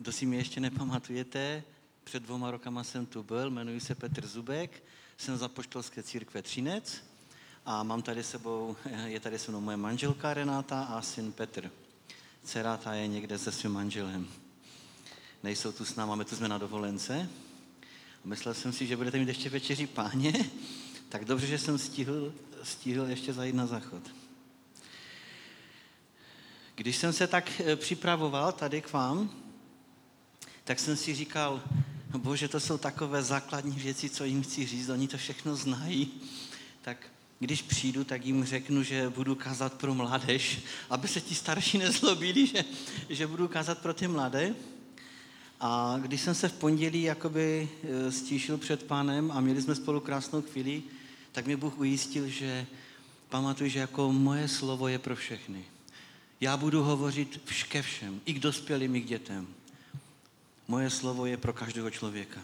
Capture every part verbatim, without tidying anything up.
Kdo si mě ještě nepamatujete, před dvoma rokama jsem tu byl, jmenuji se Petr Zubek, jsem z Apoštolské církve Třinec a mám tady sebou, je tady se mnou moje manželka Renáta a syn Petr. Dcera ta je někde se svým manželem. Nejsou tu s námi, máme tu jsme na dovolence. Myslel jsem si, že budete mít ještě večeří Páně, tak dobře, že jsem stihl, stihl ještě zajít na záchod. Když jsem se tak připravoval tady k vám, tak jsem si říkal, no bože, to jsou takové základní věci, co jim chci říct, oni to všechno znají. Tak když přijdu, tak jim řeknu, že budu kázat pro mládež, aby se ti starší nezlobili, že, že budu kázat pro ty mladé. A když jsem se v pondělí jakoby stíšil před Pánem a měli jsme spolu krásnou chvíli, tak mě Bůh ujistil, že pamatuj, že jako moje slovo je pro všechny. Já budu hovořit ke všem, i k dospělým, i k dětem. Moje slovo je pro každého člověka.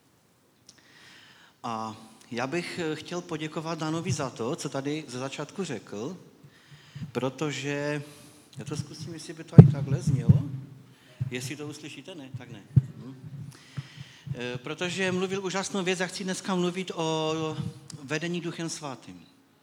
A já bych chtěl poděkovat Danovi za to, co tady ze začátku řekl, protože, já to zkusím, jestli by to i takhle znělo. Jestli to uslyšíte, ne? Tak ne. Hm. E, protože mluvil úžasnou věc, já chci dneska mluvit o vedení Duchem Svatým.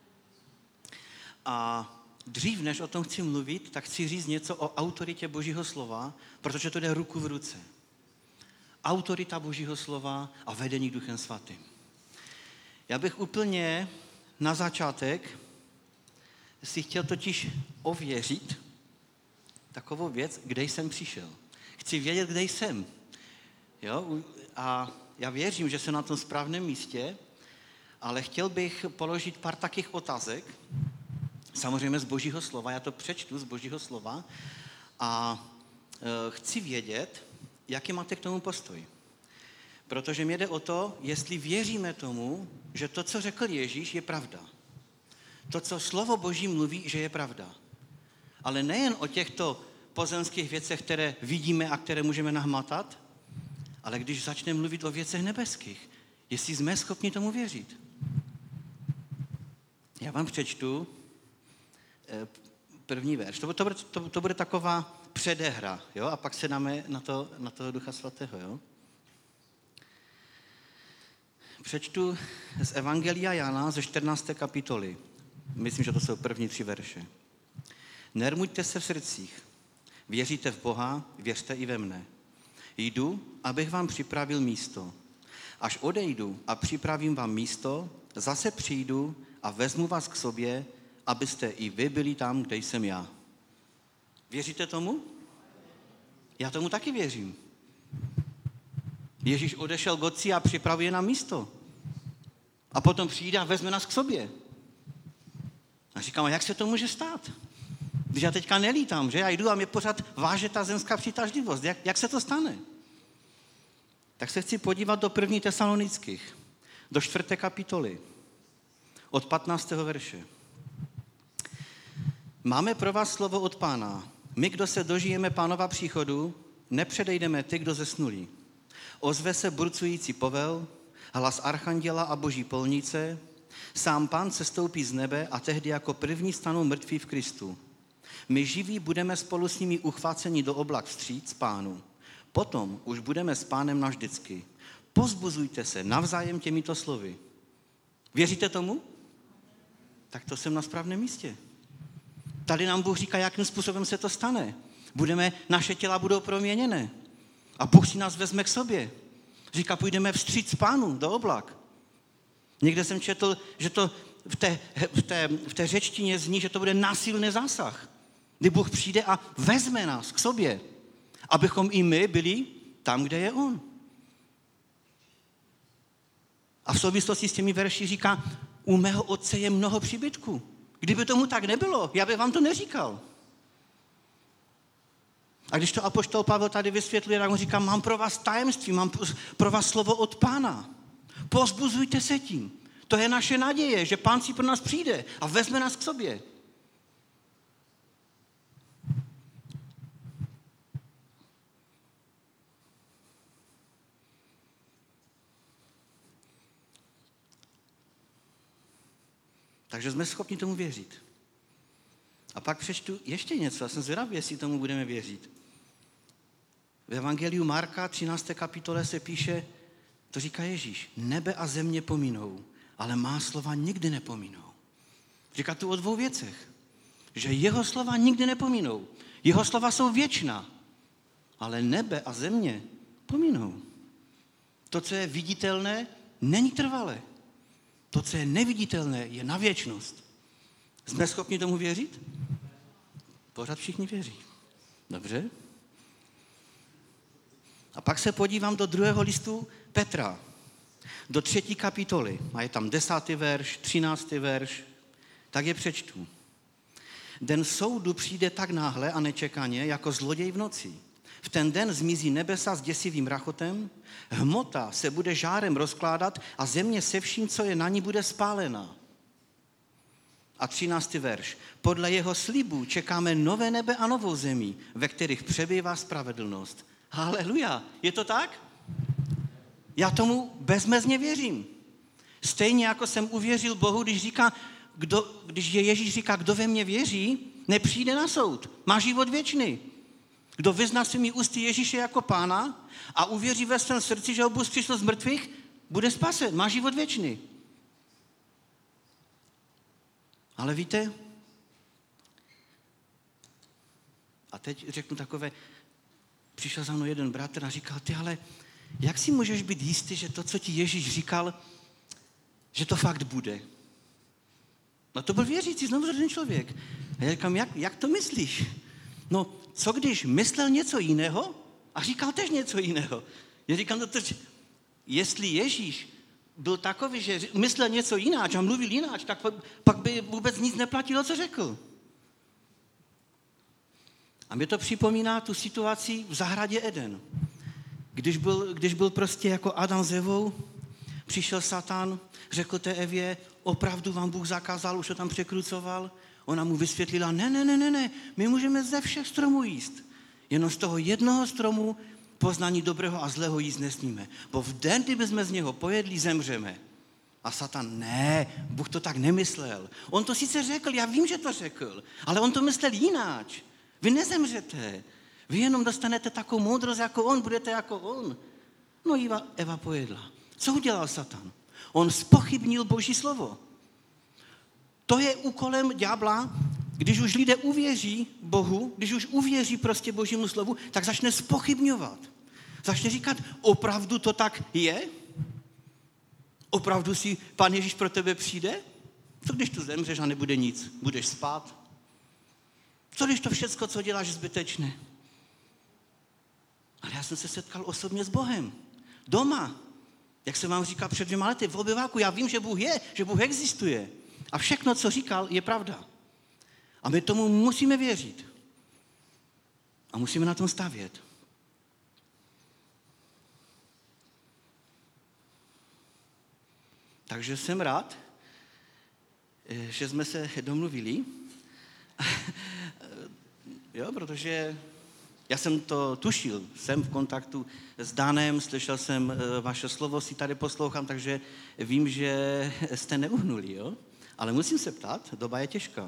A dřív, než o tom chci mluvit, tak chci říct něco o autoritě Božího slova, protože to jde ruku v ruce. Autorita Božího slova a vedení Duchem Svatým. Já bych úplně na začátek si chtěl totiž ověřit takovou věc, kde jsem přišel. Chci vědět, kde jsem. Jo? A já věřím, že jsem na tom správném místě, ale chtěl bych položit pár takých otázek, samozřejmě z Božího slova, já to přečtu z Božího slova a e, chci vědět, jaký máte k tomu postoj. Protože mě jde o to, jestli věříme tomu, že to, co řekl Ježíš, je pravda. To, co slovo Boží mluví, že je pravda. Ale nejen o těchto pozemských věcech, které vidíme a které můžeme nahmatat, ale když začneme mluvit o věcech nebeských, jestli jsme schopni tomu věřit. Já vám přečtu první verš. To, to, to, to bude taková předehra, jo? A pak se dáme na, to, na toho Ducha Svatého. Jo? Přečtu z Evangelia Jana ze čtrnácté kapitoly. Myslím, že to jsou první tři verše. Nermuďte se v srdcích. Věříte v Boha, věřte i ve mne. Jdu, abych vám připravil místo. Až odejdu a připravím vám místo, zase přijdu a vezmu vás k sobě, abyste i vy byli tam, kde jsem já. Věříte tomu? Já tomu taky věřím. Ježíš odešel k Otci a připravuje nám místo. A potom přijde a vezme nás k sobě. A říkám, jak se to může stát? Když já teďka nelítám, že? Já jdu a mě pořád váže ta zemská přitažlivost. Jak, jak se to stane? Tak se chci podívat do první Tesalonických, do čtvrté kapitoly, od patnáctého verše. Máme pro vás slovo od Pána. My, kdo se dožijeme Pánova příchodu, nepředejdeme ty, kdo zesnulí. Ozve se burcující povel, hlas archanděla a boží polnice, sám Pán sestoupí z nebe a tehdy jako první stanou mrtví v Kristu. My živí budeme spolu s nimi uchváceni do oblak vstříc Pánu. Potom už budeme s Pánem navždycky. Pozbuzujte se navzájem těmito slovy. Věříte tomu? Tak to jsem na správném místě. Tady nám Bůh říká, jakým způsobem se to stane. Budeme, naše těla budou proměněné. A Bůh si nás vezme k sobě. Říká, půjdeme vstříc Pánu do oblak. Někde jsem četl, že to v té, v té, v té řečtině zní, že to bude násilný zásah. Kdy Bůh přijde a vezme nás k sobě, abychom i my byli tam, kde je On. A v souvislosti s těmi verši říká, u mého Otce je mnoho příbytků. Kdyby tomu tak nebylo, já bych vám to neříkal. A když to apoštol Pavel tady vysvětluje, tak on říká, mám pro vás tajemství, mám pro vás slovo od Pána. Pozbuzujte se tím. To je naše naděje, že Pán si pro nás přijde a vezme nás k sobě. Takže jsme schopni tomu věřit. A pak přečtu ještě něco, já jsem zvědavý, jestli tomu budeme věřit. V Evangeliu Marka třinácté kapitole se píše, to říká Ježíš, nebe a země pominou, ale má slova nikdy nepominou. Říká tu o dvou věcech, že jeho slova nikdy nepominou. Jeho slova jsou věčná, ale nebe a země pominou. To, co je viditelné, není trvalé. To, co je neviditelné, je na věčnost. Jsme schopni tomu věřit? Pořád všichni věří. Dobře. A pak se podívám do druhého listu Petra, do třetí kapitoly. A je tam desátý verš, třináctý verš, tak je přečtu. Den soudu přijde tak náhle a nečekaně, jako zloděj v noci. V ten den zmizí nebesa s děsivým rachotem, hmota se bude žárem rozkládat a země se vším, co je na ní, bude spálena. A třináctý verš. Podle jeho slibů čekáme nové nebe a novou zemi, ve kterých přebývá spravedlnost. Haleluja. Je to tak? Já tomu bezmezně věřím. Stejně jako jsem uvěřil Bohu, když říká, kdo, když je Ježíš říká, kdo ve mě věří, nepřijde na soud. Má život věčný. Kdo vyzná svými ústy Ježíše jako pána a uvěří ve svém srdci, že ho Bůh přišel z mrtvých, bude spasen. Má život věčný. Ale víte, a teď řeknu takové, přišel za mnou jeden bratr a říkal, ty ale jak si můžeš být jistý, že to, co ti Ježíš říkal, že to fakt bude? No to byl věřící, znovu ten člověk. A já říkám, jak, jak to myslíš? No, co když myslel něco jiného a říkal tež něco jiného? Já říkám, no to, jestli Ježíš byl takový, že myslel něco jináč a mluvil jináč, tak pak by vůbec nic neplatilo, co řekl. A mě to připomíná tu situaci v zahradě Eden. Když byl, když byl prostě jako Adam s Evou, přišel Satan, řekl té Evě, opravdu vám Bůh zakázal, už ho tam překrucoval. Ona mu vysvětlila, ne, ne, ne, ne, ne, my můžeme ze všech stromů jíst. Jenom z toho jednoho stromu poznání dobrého a zlého jíst nesmíme. Bo v den, kdyby jsme z něho pojedli, zemřeme. A Satan, ne, Bůh to tak nemyslel. On to sice řekl, já vím, že to řekl, ale on to myslel jináč. Vy nezemřete. Vy jenom dostanete takovou moudrost jako on, budete jako on. No Eva, Eva pojedla. Co udělal Satan? On zpochybnil Boží slovo. To je úkolem ďábla, když už lidé uvěří Bohu, když už uvěří prostě Božímu slovu, tak začne zpochybňovat. Začne říkat, opravdu to tak je? Opravdu si Pán Ježíš pro tebe přijde? Co když tu zemřeš a nebude nic? Budeš spát? Co když to všecko, co děláš, zbytečné? Ale já jsem se setkal osobně s Bohem. Doma. Jak jsem vám říkal před dvěma lety, v obyváku, já vím, že Bůh je, že Bůh existuje. A všechno, co říkal, je pravda. A my tomu musíme věřit. A musíme na tom stavět. Takže jsem rád, že jsme se domluvili. Jo, protože já jsem to tušil, jsem v kontaktu s Danem, slyšel jsem vaše slovo, si tady poslouchám, takže vím, že jste neuhnuli, jo? Ale musím se ptát, doba je těžká.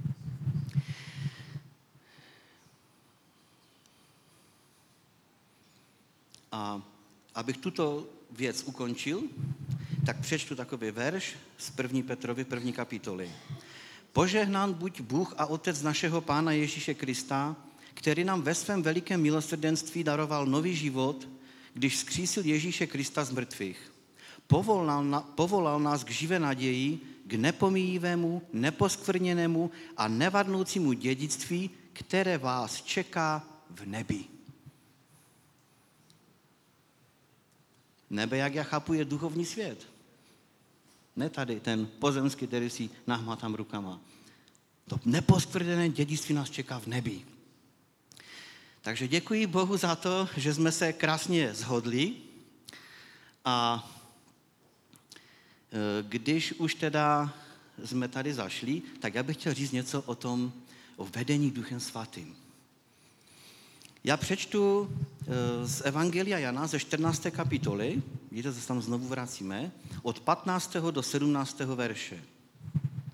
A abych tuto věc ukončil, tak přečtu takový verš z první Petrovy první kapitoly. Požehnán buď Bůh a Otec našeho Pána Ježíše Krista, který nám ve svém velikém milosrdenství daroval nový život, když vzkřísil Ježíše Krista z mrtvých. Povolal, na, povolal nás k živé naději, k nepomíjivému, neposkvrněnému a nevadnoucímu dědictví, které vás čeká v nebi. Nebe, jak já chápu, je duchovní svět. Ne tady ten pozemský, který si nahmatám rukama. To neposkvrněné dědictví nás čeká v nebi. Takže děkuji Bohu za to, že jsme se krásně shodli. A když už teda jsme tady zašli, tak já bych chtěl říct něco o tom, o vedení Duchem Svatým. Já přečtu z Evangelia Jana ze čtrnácté kapitoly, vidíte, se tam znovu vracíme, od patnáctého do sedmnáctého verše.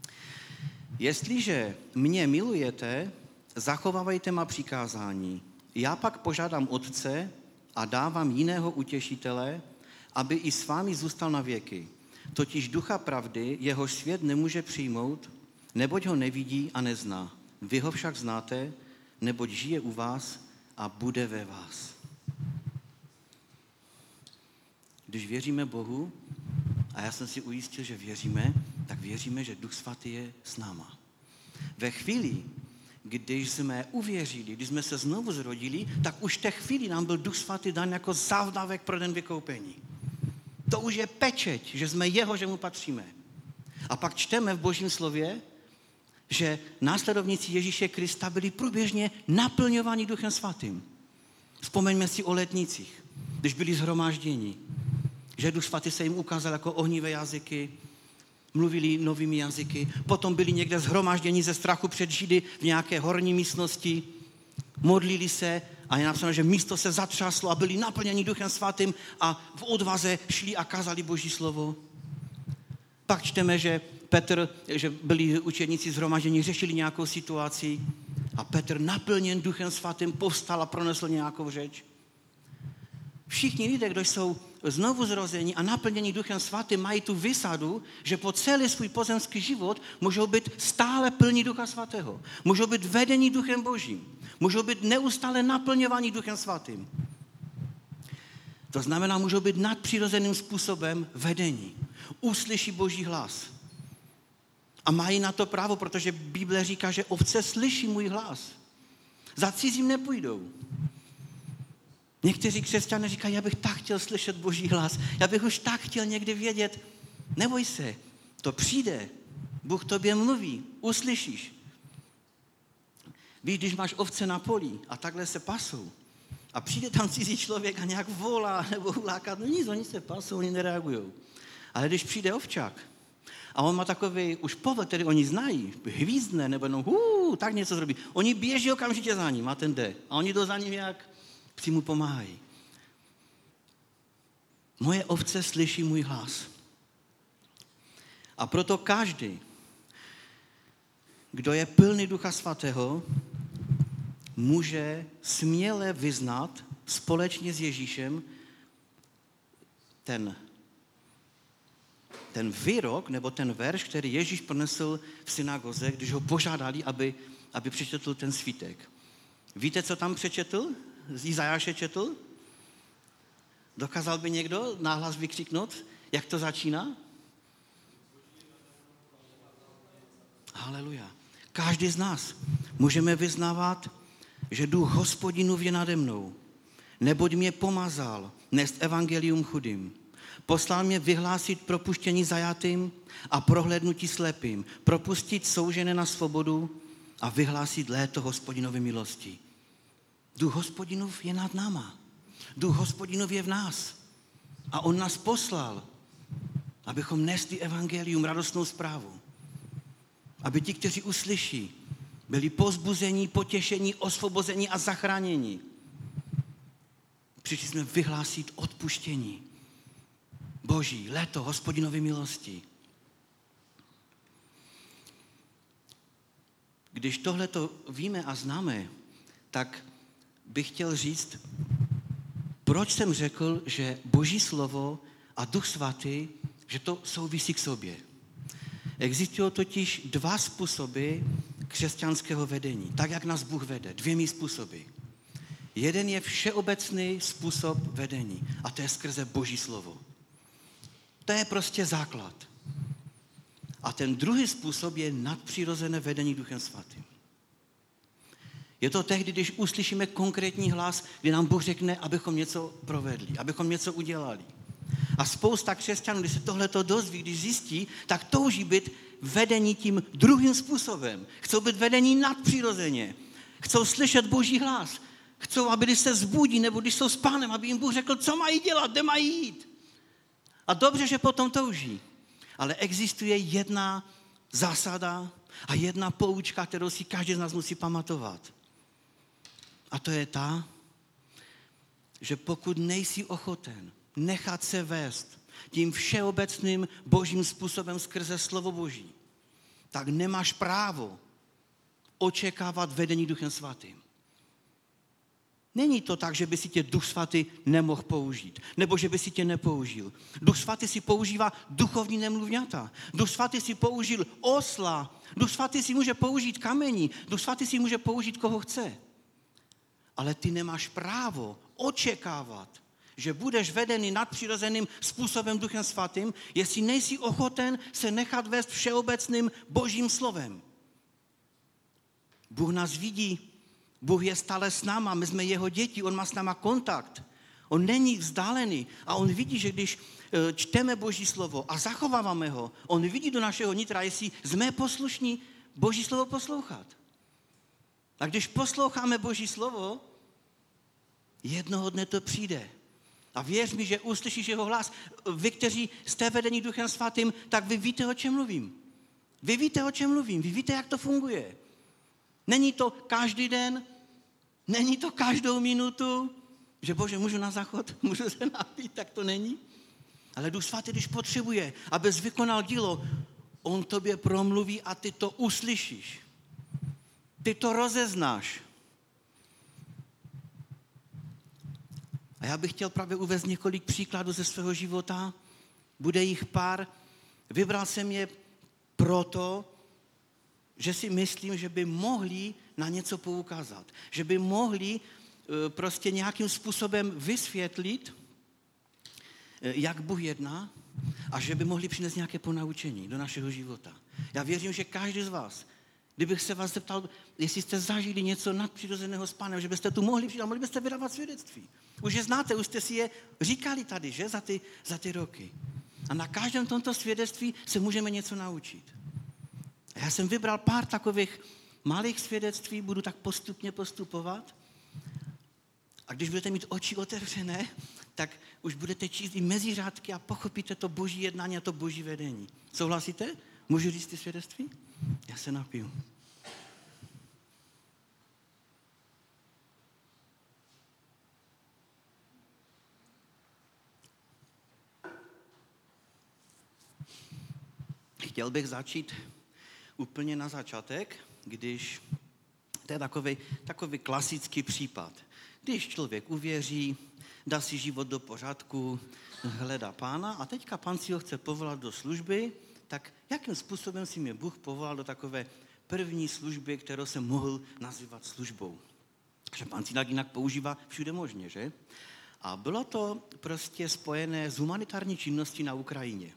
Jestliže mě milujete, zachovávejte má přikázání. Já pak požádám Otce a dávám jiného utěšitele, aby i s vámi zůstal na věky. Totiž ducha pravdy, jehož svět nemůže přijmout, neboť ho nevidí a nezná. Vy ho však znáte, neboť žije u vás a bude ve vás. Když věříme Bohu, a já jsem si ujistil, že věříme, tak věříme, že Duch Svatý je s náma. Ve chvíli, když jsme uvěřili, když jsme se znovu zrodili, tak už v té chvíli nám byl Duch Svatý dán jako závdavek pro den vykoupení. To už je pečeť, že jsme jeho, že mu patříme. A pak čteme v Božím slově, že následovníci Ježíše Krista byli průběžně naplňováni Duchem Svatým. Vzpomeňme si o letnicích, když byli shromážděni, že Duch Svatý se jim ukázal jako ohnivé jazyky, mluvili novými jazyky, potom byli někde shromážděni ze strachu před Židy v nějaké horní místnosti, modlili se a je napsáno, že místo se zatřáslo a byli naplněni Duchem Svatým a v odvaze šli a kázali Boží slovo. Pak čteme, že Petr, že byli učedníci shromážděni, řešili nějakou situaci a Petr naplněn Duchem Svatým povstal a pronesl nějakou řeč. Všichni lidé, kdo jsou znovu zrození a naplnění Duchem Svatým, mají tu výsadu, že po celý svůj pozemský život můžou být stále plní Ducha Svatého. Můžou být vedení Duchem Božím. Můžou být neustále naplňováni Duchem Svatým. To znamená, můžou být nadpřirozeným způsobem vedení. Uslyší Boží hlas. A mají na to právo, protože Bible říká, že ovce slyší můj hlas. Za cizím nepůjdou. Někteří křesťané říkají, já bych tak chtěl slyšet Boží hlas, já bych už tak chtěl někdy vědět, neboj se, to přijde, Bůh tobě mluví, uslyšíš. Víš, když máš ovce na poli a takhle se pasou a přijde tam cizí člověk a nějak volá nebo huláká, no nic, oni se pasou, oni nereagují. Ale když přijde ovčák a on má takový už pohled, který oni znají, hvízdne nebo no, hů, tak něco zrobí, oni běží okamžitě za ním a ten jde a oni jdou za ním jak si mu pomáhají. Moje ovce slyší můj hlas. A proto každý, kdo je plný Ducha Svatého, může směle vyznat společně s Ježíšem ten, ten výrok nebo ten verš, který Ježíš pronesl v synagoze, když ho požádali, aby, aby přečetl ten svítek. Víte, co tam přečetl? Z Izajáše četl? Dokázal by někdo nahlas vykřiknout, jak to začíná? Haleluja. Každý z nás můžeme vyznávat, že duch Hospodinův je nade mnou, neboť mě pomazal nést evangelium chudým. Poslal mě vyhlásit propuštění zajatým a prohlédnutí slepým, propustit soužené na svobodu a vyhlásit léto Hospodinovy milosti. Duch Hospodinův je nad náma. Duch Hospodinův je v nás. A on nás poslal, abychom nesli evangelium, radostnou zprávu. Aby ti, kteří uslyší, byli povzbuzení, potěšení, osvobození a zachráněni. Přišli jsme vyhlásit odpuštění Boží, léto Hospodinovy milosti. Když tohleto víme a známe, tak bych chtěl říct, proč jsem řekl, že Boží slovo a Duch Svatý, že to souvisí k sobě. Existují totiž dva způsoby křesťanského vedení, tak jak nás Bůh vede, dvěmi způsoby. Jeden je všeobecný způsob vedení a to je skrze Boží slovo. To je prostě základ. A ten druhý způsob je nadpřirozené vedení Duchem Svatým. Je to tehdy, když uslyšíme konkrétní hlas, kdy nám Bůh řekne, abychom něco provedli, abychom něco udělali. A spousta křesťanů, když se tohleto dozví, když zjistí, tak touží být vedení tím druhým způsobem. Chcou být vedení nadpřirozeně. Chcou slyšet Boží hlas. Chcou, aby když se zbudí, nebo když jsou s Pánem, aby jim Bůh řekl, co mají dělat, kde mají jít. A dobře, že potom touží. Ale existuje jedna zásada a jedna poučka, kterou si každý z nás musí pamatovat. A to je ta, že pokud nejsi ochoten nechat se vést tím všeobecným Božím způsobem skrze slovo Boží, tak nemáš právo očekávat vedení Duchem Svatým. Není to tak, že by si tě Duch Svatý nemohl použít, nebo že by si tě nepoužil. Duch Svatý si používá duchovní nemluvňata. Duch Svatý si použil osla. Duch Svatý si může použít kamení. Duch Svatý si může použít, koho chce. Ale ty nemáš právo očekávat, že budeš vedený nadpřirozeným způsobem Duchem Svatým, jestli nejsi ochoten se nechat vést všeobecným Božím slovem. Bůh nás vidí, Bůh je stále s náma, my jsme jeho děti, on má s náma kontakt. On není vzdálený a on vidí, že když čteme Boží slovo a zachováváme ho, on vidí do našeho nitra, jestli jsme poslušní Boží slovo poslouchat. A když posloucháme Boží slovo, jednoho dne to přijde. A věř mi, že uslyšíš jeho hlas. Vy, kteří jste vedení Duchem Svatým, tak vy víte, o čem mluvím. Vy víte, o čem mluvím. Vy víte, jak to funguje. Není to každý den, není to každou minutu, že Bože, můžu na záchod, můžu se napít, tak to není. Ale Duch Svatý, když potřebuje, abys vykonal dílo, on tobě promluví a ty to uslyšíš. Ty to rozeznáš. A já bych chtěl právě uvést několik příkladů ze svého života. Bude jich pár. Vybral jsem je proto, že si myslím, že by mohli na něco poukázat. Že by mohli prostě nějakým způsobem vysvětlit, jak Bůh jedná a že by mohli přinést nějaké ponaučení do našeho života. Já věřím, že každý z vás, kdybych se vás zeptal, jestli jste zažili něco nadpřirozeného s Pánem, že byste tu mohli přijít a mohli byste vydávat svědectví. Už je znáte, už jste si je říkali tady, že, za ty, za ty roky. A na každém tomto svědectví se můžeme něco naučit. A já jsem vybral pár takových malých svědectví, budu tak postupně postupovat. A když budete mít oči otevřené, tak už budete číst i mezi řádky a pochopíte to Boží jednání a to Boží vedení. Souhlasíte? Můžu říct ty svědectví? Já se napiju. Chtěl bych začít úplně na začátek, když to je takový, takový klasický případ. Když člověk uvěří, dá si život do pořádku, hledá Pána a teďka Pán si ho chce povolat do služby, tak jakým způsobem si mě Bůh povolal do takové první služby, kterou jsem mohl nazývat službou. Že Pán si tak jinak používá všude možně, že? A bylo to prostě spojené s humanitární činností na Ukrajině.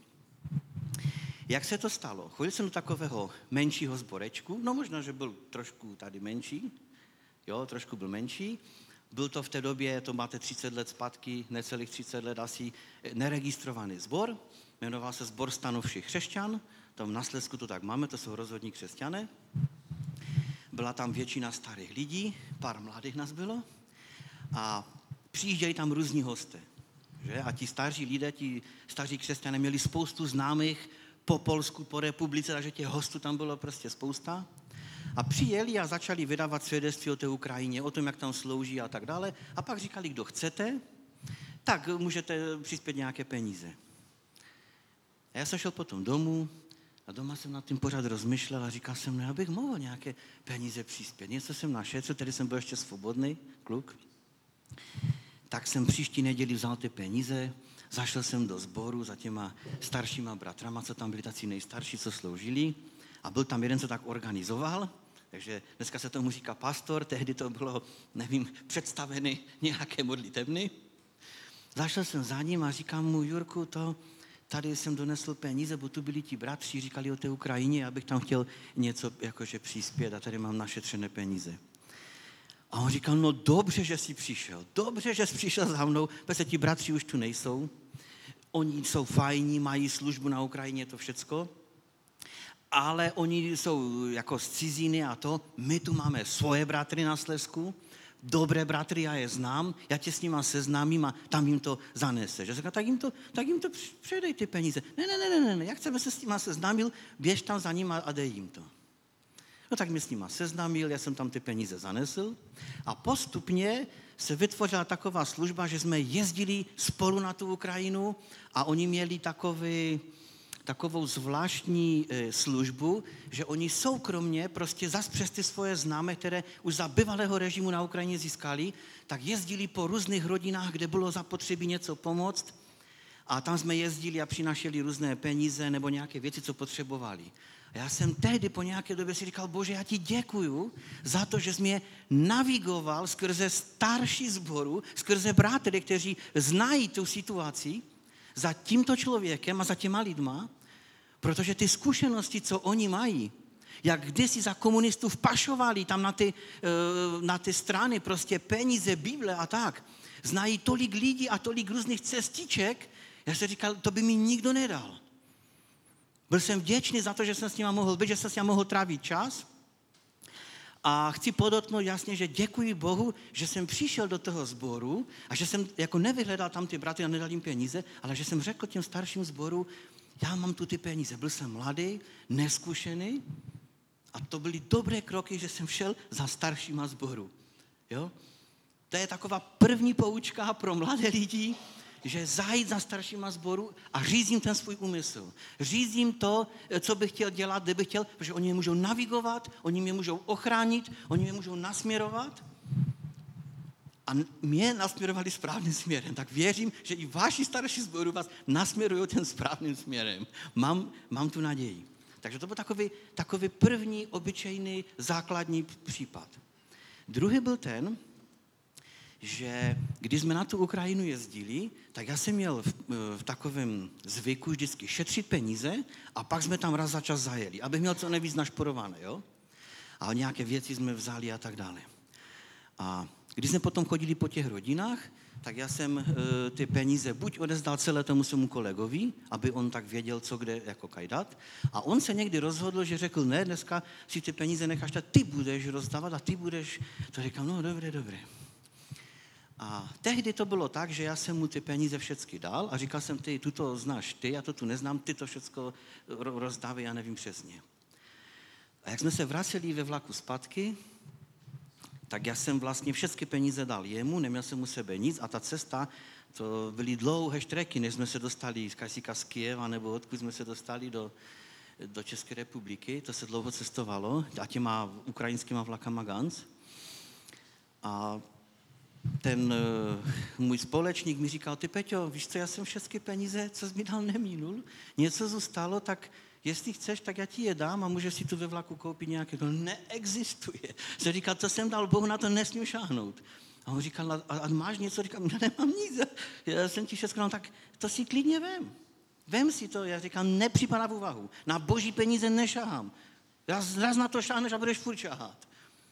Jak se to stalo? Chodil jsem do takového menšího sborečku, no možná, že byl trošku tady menší, jo, trošku byl menší. Byl to v té době, to máte třicet let zpátky, necelých třicet let asi, neregistrovaný sbor, jmenoval se Sbor stanovších křesťan, tam na Slezsku to tak máme, to jsou rozhodní křesťané. Byla tam většina starých lidí, pár mladých nás bylo a přijížděli tam různí hosté. Že? A ti staří lidé, ti staří křesťané měli spoustu známých po Polsku, po republice, takže těch hostů tam bylo prostě spousta. A přijeli a začali vydávat svědectví o té Ukrajině, o tom, jak tam slouží a tak dále. A pak říkali, kdo chcete, tak můžete přispět nějaké peníze. A já jsem šel potom domů a doma jsem nad tím pořád rozmýšlel a říkal jsem, no já bych mohl nějaké peníze přispět. Něco jsem našetřil, tedy jsem byl ještě svobodný kluk. Tak jsem příští neděli vzal ty peníze, zašel jsem do sboru za těma staršíma bratrama, co tam byli tací nejstarší, co sloužili. A byl tam jeden, co tak organizoval, takže dneska se tomu říká pastor, tehdy to bylo, nevím, představený nějaké modlitebny. Zašel jsem za ním a říkám mu, Jurku, to, tady jsem donesl peníze, bo tu byli ti bratři, říkali o té Ukrajině, abych tam chtěl něco jakože přispět a tady mám našetřené peníze. A on říkal, no dobře, že jsi přišel, dobře, že jsi přišel za mnou, protože ti bratři už tu nejsou. Oni jsou fajní, mají službu na Ukrajině, to všecko. Ale oni jsou jako z ciziny a to. My tu máme svoje bratry na Slezsku, dobré bratry, já je znám, já tě s nima seznámím a tam jim to zanese. Že říká, tak jim to, tak jim to předej ty peníze. Ne, ne, ne, ne, ne, jak chceme se s nima seznámil, běž tam za nima a dej jim to. No tak mě s nima seznámil, já jsem tam ty peníze zanesl a postupně se vytvořila taková služba, že jsme jezdili spolu na tu Ukrajinu a oni měli takový, takovou zvláštní e, službu, že oni soukromně prostě zas přes ty svoje známé, které už za bývalého režimu na Ukrajině získali, tak jezdili po různých rodinách, kde bylo zapotřebí něco pomoct a tam jsme jezdili a přinašeli různé peníze nebo nějaké věci, co potřebovali. A já jsem tehdy po nějaké době si říkal, Bože, já ti děkuju za to, že jsi mě navigoval skrze starší sboru, skrze bratry, kteří znají tu situaci, za tímto člověkem a za těma lidma, protože ty zkušenosti, co oni mají, jak kdysi za komunistů vpašovali tam na ty, na ty strany prostě peníze, Bible a tak, znají tolik lidí a tolik různých cestiček, já jsem říkal, to by mi nikdo nedal. Byl jsem vděčný za to, že jsem s nima mohl být, že jsem s nima mohl trávit čas. A chci podotknout jasně, že děkuji Bohu, že jsem přišel do toho sboru a že jsem jako nevyhledal tam ty bratry a nedal jim peníze, ale že jsem řekl těm starším sboru, já mám tu ty peníze. Byl jsem mladý, neskušený a to byly dobré kroky, že jsem šel za staršíma sboru. Jo? To je taková první poučka pro mladé lidi, že zajít za staršíma sboru a říct jim ten svůj úmysl. Říct jim to, co bych chtěl dělat, kde bych chtěl, protože oni mě můžou navigovat, oni mě můžou ochránit, oni mě můžou nasměrovat. A mě nasměrovali správným směrem. Tak věřím, že i vaši starší sboru vás nasměrují tím správným směrem. Mám, mám tu naději. Takže to byl takový, takový první, obyčejný, základní případ. Druhý byl ten, že když jsme na tu Ukrajinu jezdili, tak já jsem měl v, v takovém zvyku vždycky šetřit peníze a pak jsme tam raz za čas zajeli, abych měl co nejvíc našporované, jo? A nějaké věci jsme vzali a tak dále. A když jsme potom chodili po těch rodinách, tak já jsem e, ty peníze buď odezdal celé tomu svému kolegovi, aby on tak věděl, co kde jako kajdat. A on se někdy rozhodl, že řekl, ne, dneska si ty peníze necháš, ty budeš rozdávat a ty budeš. To říkám, no dobré, dobré. A tehdy to bylo tak, že já jsem mu ty peníze všechny dal a říkal jsem, ty, tuto znáš ty, já to tu neznám, ty to všechno rozdávej, já nevím přesně. A jak jsme se vraceli ve vlaku zpátky, tak já jsem vlastně všechny peníze dal jemu, neměl jsem u sebe nic a ta cesta, to byly dlouhé štreky, než jsme se dostali z Kyjeva, nebo odkud jsme se dostali do, do České republiky, to se dlouho cestovalo a těma ukrajinskýma vlakama Ganz. A ten uh, můj společník mi říkal, ty Peťo, víš co, já jsem všechny peníze, co jsi mi dal, neminul, něco zůstalo, tak jestli chceš, tak já ti je dám a můžeš si tu ve vlaku koupit nějaké. To neexistuje. Jsem říkal, co jsem dal Bohu, na to nesmím šáhnout. A on říkal, a, a máš něco? Říkám, já nemám nic. Já jsem ti všechno, no, tak to si klidně vem. Vem si to. Já říkám, nepřipadá v úvahu. Na boží peníze nešahám. Raz, raz na to šáhneš a budeš furt šahat.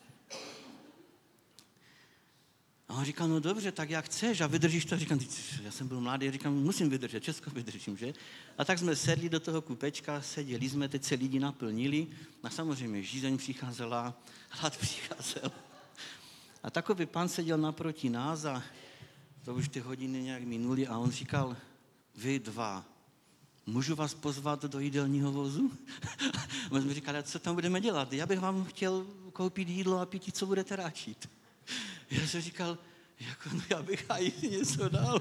A on říkal, no dobře, tak jak chceš a vydržíš to. Říkám, já jsem byl mladý, říkám, musím vydržet, Česko vydržím, že? A tak jsme sedli do toho kupečka, seděli jsme, teď se lidi naplnili a samozřejmě žízeň přicházela, hlad přicházel. A takový pan seděl naproti nás a to už ty hodiny nějak minuly a on říkal, vy dva, můžu vás pozvat do jídelního vozu? A my jsme říkali, co tam budeme dělat? Já bych vám chtěl koupit jídlo a pití, co budete ráčit. Já jsem říkal, jako, no já bych aj něco dal.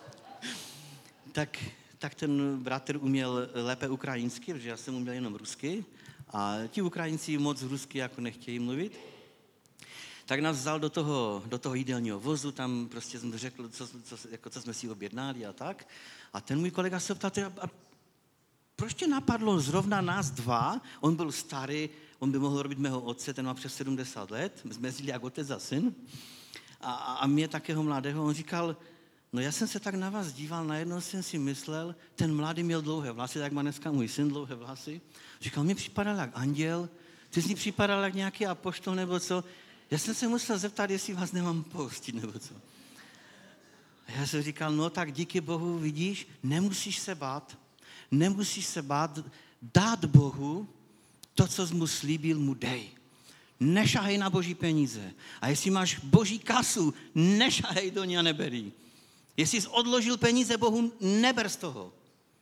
tak, tak ten bratr uměl lépe ukrajinsky, protože já jsem uměl jenom rusky a ti Ukrajinci moc rusky jako nechtějí mluvit. Tak nás vzal do toho, do toho jídelního vozu, tam prostě jsem řekl, co, co, jako, co jsme si objednali a tak. A ten můj kolega se ptal, a, a proč tě napadlo zrovna nás dva, on byl starý, on by mohl robit mého otce, ten má přes sedmdesát let, my jsme jezdili jak otec a syn. A, a mě takého mladého, on říkal, no já jsem se tak na vás díval, najednou jsem si myslel, ten mladý měl dlouhé vlasy, tak má dneska můj syn dlouhé vlasy. Říkal, mě připadal jak anděl, ty jsi mi připadal jak nějaký apoštol nebo co. Já jsem se musel zeptat, jestli vás nemám postit nebo co. A já jsem říkal, no tak díky Bohu, vidíš, nemusíš se bát, nemusíš se bát, dát Bohu to, co jsi mu slíbil, mu dej. Nešahej na boží peníze. A jestli máš boží kasu, nešahej do ní a neberí. Jestli jsi odložil peníze Bohu, neber z toho.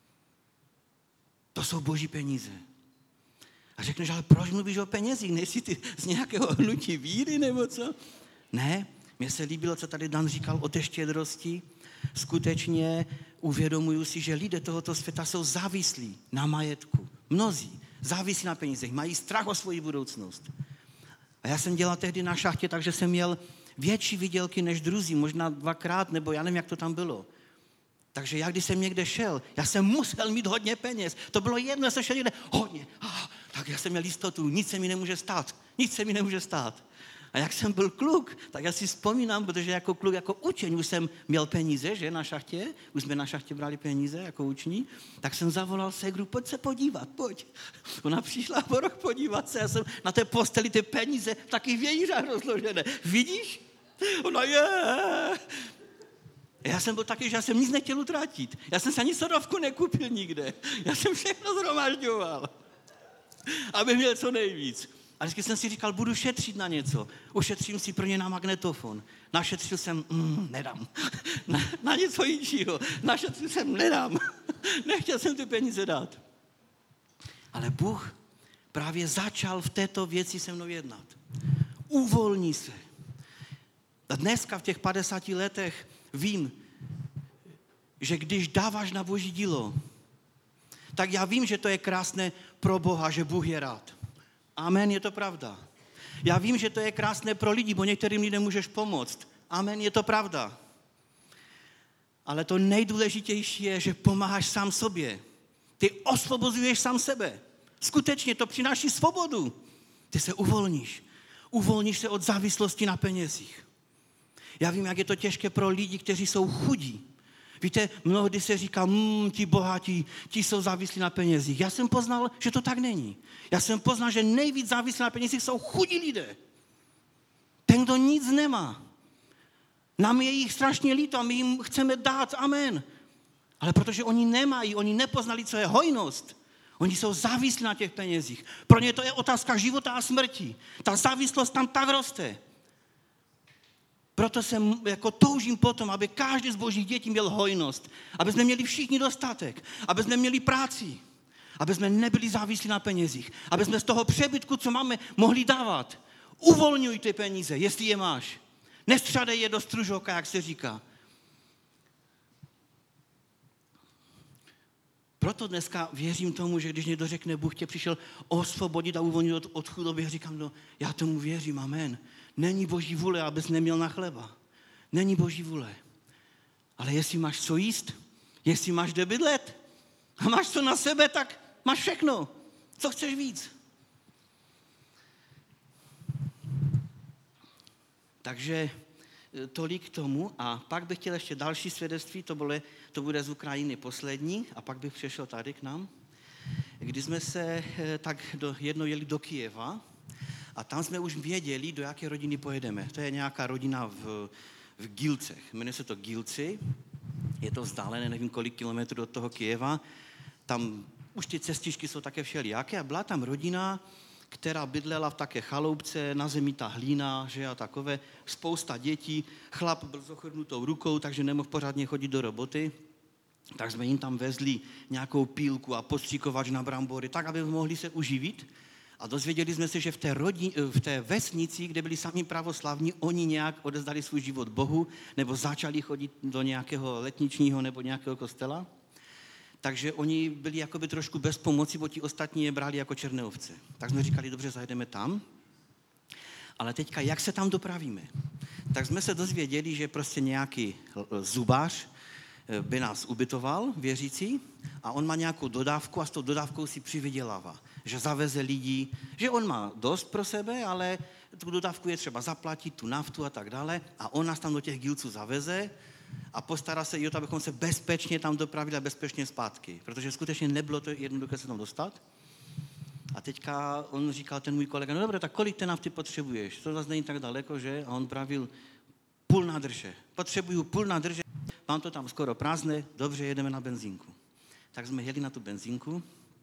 To jsou boží peníze. A řekneš, ale proč mluvíš o penězích? Nejsi ty z nějakého hnutí víry nebo co? Ne, mně se líbilo, co tady Dan říkal o té štědrosti. Skutečně uvědomuju si, že lidé tohoto světa jsou závislí na majetku. Mnozí závislí na penězích, mají strach o svoji budoucnost. A já jsem dělal tehdy na šachtě, takže jsem měl větší výdělky než druzí, možná dvakrát, nebo já nevím, jak to tam bylo. Takže já, když jsem někde šel, já jsem musel mít hodně peněz. To bylo jedno, já jsem šel někde, hodně. Ah, tak já jsem měl jistotu, nic se mi nemůže stát. Nic se mi nemůže stát. A jak jsem byl kluk, tak já si vzpomínám, protože jako kluk, jako učeň, už jsem měl peníze, že, na šachtě, už jsme na šachtě brali peníze jako uční, tak jsem zavolal ségru, pojď se podívat, pojď. Ona přišla po rok podívat se, já jsem na té posteli ty peníze v takých vějířách rozložené. Vidíš? Ona je. Já jsem byl taky, že já jsem nic nechtěl utratit. Já jsem se ani sodovku nekupil nikde. Já jsem všechno zhromažďoval, aby měl co nejvíc. A vždycky jsem si říkal, budu šetřit na něco. Ušetřím si pro ně na magnetofon. Našetřil jsem, mm, nedám. Na, na něco jiného. Našetřil jsem, nedám. Nechtěl jsem ty peníze dát. Ale Bůh právě začal v této věci se mnou jednat. Uvolni se. A dneska v těch padesáti letech vím, že když dáváš na Boží dílo, tak já vím, že to je krásné pro Boha, že Bůh je rád. Amen, je to pravda. Já vím, že to je krásné pro lidi, bo některým lidem můžeš pomoct. Amen, je to pravda. Ale to nejdůležitější je, že pomáháš sám sobě. Ty osvobozuješ sám sebe. Skutečně to přináší svobodu. Ty se uvolníš. Uvolníš se od závislosti na penězích. Já vím, jak je to těžké pro lidi, kteří jsou chudí. Víte, mnohdy se říká, mmm, ti bohatí, ti jsou závislí na penězích. Já jsem poznal, že to tak není. Já jsem poznal, že nejvíc závislí na penězích jsou chudí lidé. Ten, kdo nic nemá. Nám je jich strašně líto a my jim chceme dát, amen. Ale protože oni nemají, oni nepoznali, co je hojnost. Oni jsou závislí na těch penězích. Pro ně to je otázka života a smrti. Ta závislost tam tak roste. Proto jsem jako toužím potom, aby každý z Božích dětí měl hojnost. Aby jsme měli všichni dostatek. Aby jsme měli práci. Aby jsme nebyli závislí na penězích. Aby jsme z toho přebytku, co máme, mohli dávat. Uvolňuj ty peníze, jestli je máš. Nestřadej je do stružoka, jak se říká. Proto dneska věřím tomu, že když někdo řekne, Bůh tě přišel osvobodit a uvolnit od, od chudoby, já říkám, no, já tomu věřím, amen. Není Boží vůle, abys neměl na chleba. Není Boží vůle. Ale jestli máš co jíst, jestli máš kde bydlet a máš co na sebe, tak máš všechno. Co chceš víc? Takže tolik k tomu. A pak bych chtěl ještě další svědectví, to bude, to bude z Ukrajiny poslední, a pak bych přešel tady k nám. Když jsme se tak do, jednou jeli do Kyjeva, a tam jsme už věděli, do jaké rodiny pojedeme. To je nějaká rodina v, v Gilcech. Jmenuje se to Gilci. Je to vzdálené, nevím kolik kilometrů od toho Kyjeva. Tam už ty cestičky jsou také všelijaké. A byla tam rodina, která bydlela v také chaloupce, na zemi ta hlína, že a takové. Spousta dětí. Chlap byl s ochrnutou rukou, takže nemohl pořádně chodit do roboty. Tak jsme jim tam vezli nějakou pílku a postříkovač na brambory, tak, aby mohli se uživit. A dozvěděli jsme se, že v té, rodin, v té vesnici, kde byli sami pravoslavní, oni nějak odezdali svůj život Bohu, nebo začali chodit do nějakého letničního nebo nějakého kostela. Takže oni byli jakoby trošku bez pomoci, bo ti ostatní je brali jako černé ovce. Tak jsme říkali, dobře, zajedeme tam. Ale teďka, jak se tam dopravíme? Tak jsme se dozvěděli, že prostě nějaký zubář by nás ubytoval, věřící, a on má nějakou dodávku a s tou dodávkou si přivydělává. Že zaveze lidí, že on má dost pro sebe, ale tu dodávku je třeba zaplatit, tu naftu a tak dále, a on nás tam do těch Gilců zaveze a postará se i o to, abychom se bezpečně tam dopravili a bezpečně zpátky. Protože skutečně nebylo to jednoduché se tam dostat. A teďka on říkal, ten můj kolega, no dobré, tak kolik té nafty potřebuješ? To zase není tak daleko, že? A on pravil, půl nádrže. Potřebuju půl nádrže. Mám to tam skoro prázdné, dobře, jedeme na benzínku. Tak jsme jeli na tu benzínku.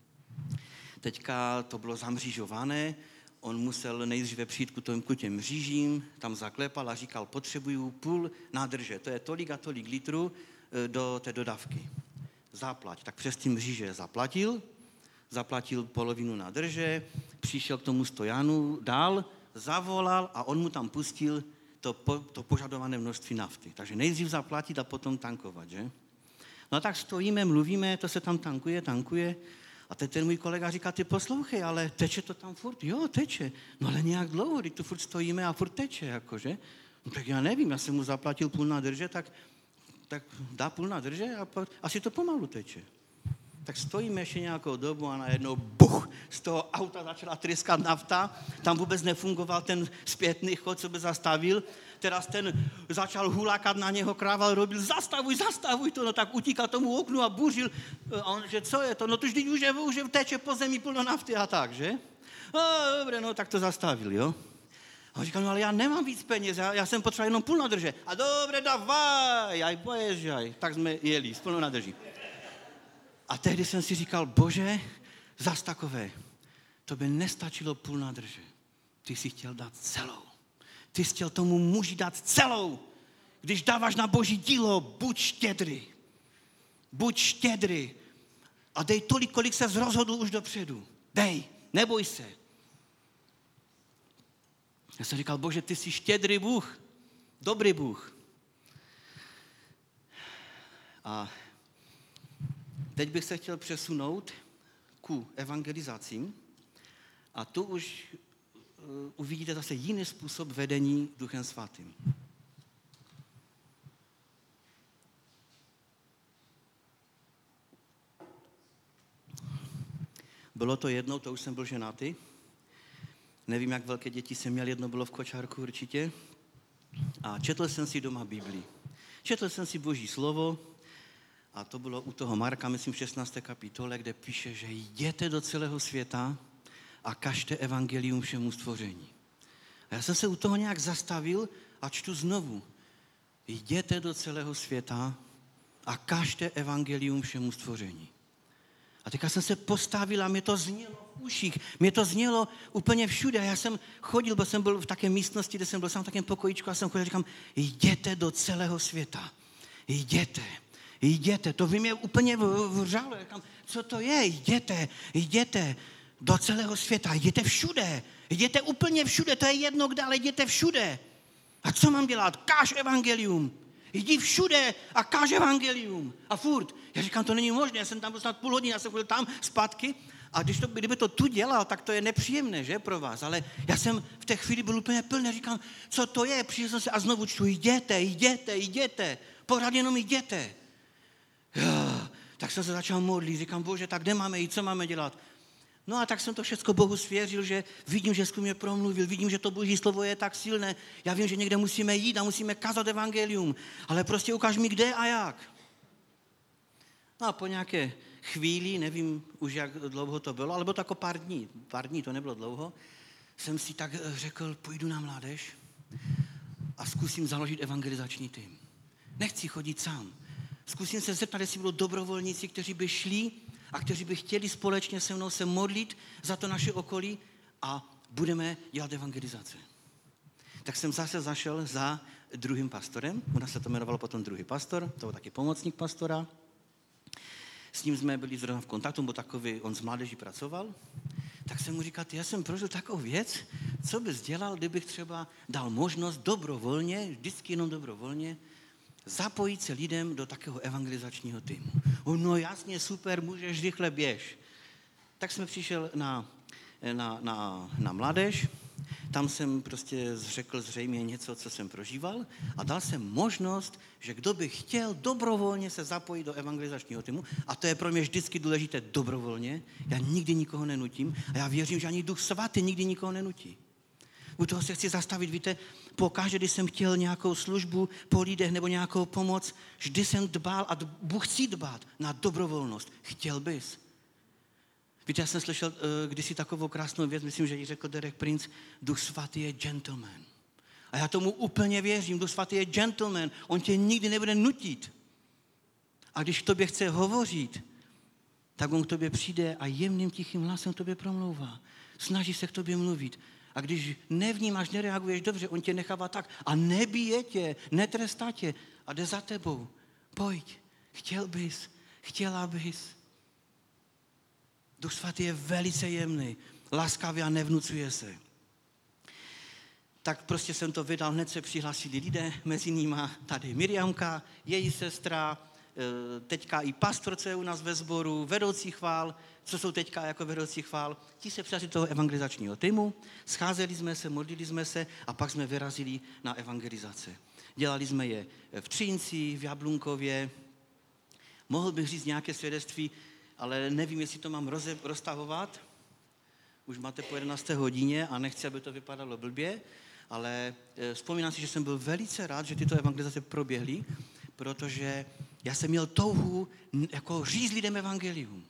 Teďka to bylo zamřížované, on musel nejdříve přijít k těm, k těm mřížím, tam zaklepal a říkal, potřebuju půl nádrže, to je tolik a tolik litrů do té dodávky. Zaplať. Tak přes tím mříže zaplatil, zaplatil polovinu nádrže, přišel k tomu stojanu, dal, zavolal a on mu tam pustil to, po, to požadované množství nafty. Takže nejdřív zaplatit a potom tankovat, že? No tak stojíme, mluvíme, to se tam tankuje, tankuje. A teď ten můj kolega říká, ty poslouchej, ale teče to tam furt? Jo, teče. No ale nějak dlouho, když tu furt stojíme a furt teče, jakože. No tak já nevím, já jsem mu zaplatil půl nádrže, tak, tak dá půl nádrže a po, asi to pomalu teče. Tak stojíme ještě nějakou dobu a najednou buch, z toho auta začala tryskat nafta, tam vůbec nefungoval ten zpětný chod, co by zastavil. Teraz ten začal hulákat na něho, krával, robil, zastavuj, zastavuj to, no tak utíkal tomu oknu a buřil. A on, že co je to? No to vždyť už, už teče po zemi plno nafty a tak, že? No dobré, no tak to zastavil, jo? A on říkal, no ale já nemám víc peněz, já, já jsem potřeboval jenom půl nádrže. A dobré, davaj, aj poježďaj. Tak jsme jeli s plnou nádrží. A tehdy jsem si říkal, bože, zas takové, to by nestačilo půl nádrže. Ty jsi chtěl dát celou. Ty jsi chtěl tomu muži dát celou. Když dáváš na boží dílo, buď štědrý. Buď štědrý. A dej tolik, kolik se rozhodl už dopředu. Dej, neboj se. Já jsem říkal, bože, ty jsi štědrý Bůh. Dobrý Bůh. A teď bych se chtěl přesunout ku evangelizacím a tu už uh, uvidíte zase jiný způsob vedení Duchem Svatým. Bylo to jednou, to už jsem byl ženatý. Nevím, jak velké děti jsem měl, jedno bylo v kočárku určitě. A četl jsem si doma Biblii. Četl jsem si Boží slovo, a to bylo u toho Marka, myslím, v šestnácté kapitole, kde píše, že jděte do celého světa a kažte evangelium všemu stvoření. A já jsem se u toho nějak zastavil a čtu znovu. Jděte do celého světa a kažte evangelium všemu stvoření. A teďka jsem se postavil a mě to znělo v uších, mě to znělo úplně všude. A já jsem chodil, bo jsem byl v také místnosti, kde jsem byl sám v takém pokojíčku a jsem chodil a říkám, jděte do celého světa. Jděte. Jděte, to vy mě úplně vřalo, říkám, co to je, jděte, jděte do celého světa, jděte všude, jděte úplně všude, to je jedno kde, ale jděte všude. A co mám dělat? Káž evangelium, jdi všude a káž evangelium. A furt, já říkám, to není možné, já jsem tam byl snad půl hodiny, já jsem chodil tam zpátky a když to, kdyby to tu dělal, tak to je nepříjemné, že, pro vás, ale já jsem v té chvíli byl úplně plný, říkám, co to je, přišel jsem se a znovu čtu, jděte, jděte, jděte, pořád jenom jděte. Jo, tak jsem se začal modlit, říkám, bože, tak kde máme jít, co máme dělat? No a tak jsem to všechno Bohu svěřil, že vidím, že jsi mě promluvil, vidím, že to Boží slovo je tak silné, já vím, že někde musíme jít a musíme kázat evangelium, ale prostě ukáž mi kde a jak. No a po nějaké chvíli, nevím už jak dlouho to bylo, ale bylo to jako pár dní, pár dní, to nebylo dlouho, jsem si tak řekl, půjdu na mládež a zkusím založit evangelizační tým. Nechci chodit sám. Zkusím se zeptat, jestli budou dobrovolníci, kteří by šli a kteří by chtěli společně se mnou se modlit za to naše okolí a budeme dělat evangelizace. Tak jsem zase zašel za druhým pastorem, ona se to jmenovalo potom druhý pastor, to byl taky pomocník pastora. S ním jsme byli zrovna v kontaktu, bo takový, on z mládeží pracoval. Tak jsem mu říkal, já jsem prožil takovou věc, co bys dělal, kdybych třeba dal možnost dobrovolně, vždycky jenom dobrovolně, zapojit se lidem do takového evangelizačního týmu. No jasně, super, můžeš, rychle běž. Tak jsme přišel na, na, na, na mládež, tam jsem prostě řekl zřejmě něco, co jsem prožíval a dal jsem možnost, že kdo by chtěl dobrovolně se zapojit do evangelizačního týmu, a to je pro mě vždycky důležité dobrovolně, já nikdy nikoho nenutím a já věřím, že ani Duch Svatý nikdy nikoho nenutí. U toho se chci zastavit, víte, pokaždé, když jsem chtěl nějakou službu po lidech nebo nějakou pomoc, vždy jsem dbal a Bůh chce dbát na dobrovolnost. Chtěl bys. Víte, já jsem slyšel uh, kdysi takovou krásnou věc, myslím, že ji řekl Derek Prince, Duch Svatý je gentleman. A já tomu úplně věřím, Duch Svatý je gentleman, on tě nikdy nebude nutit. A když k tobě chce hovořit, tak on k tobě přijde a jemným tichým hlasem k tobě promlouvá. Snaží se k tobě mluvit. A když nevnímáš, nereaguješ dobře, on tě nechává tak a nebije tě, netrestá tě a jde za tebou. Pojď, chtěl bys, chtěla bys. Duch Svatý je velice jemný, laskavý a nevnucuje se. Tak prostě jsem to vydal, hned se přihlásili lidé, mezi nimi tady Miriamka, její sestra, teďka i pastor, co je u nás ve sboru, vedoucí chvál, co jsou teďka jako vedoucí chvál, ti se přidali toho evangelizačního týmu, scházeli jsme se, modlili jsme se a pak jsme vyrazili na evangelizace. Dělali jsme je v Třinci, v Jablunkově. Mohl bych říct nějaké svědectví, ale nevím, jestli to mám roze, roztahovat. Už máte po jedenácté hodině a nechci, aby to vypadalo blbě, ale vzpomínám si, že jsem byl velice rád, že tyto evangelizace proběhly, protože já jsem měl touhu jako říct lidem evangelium.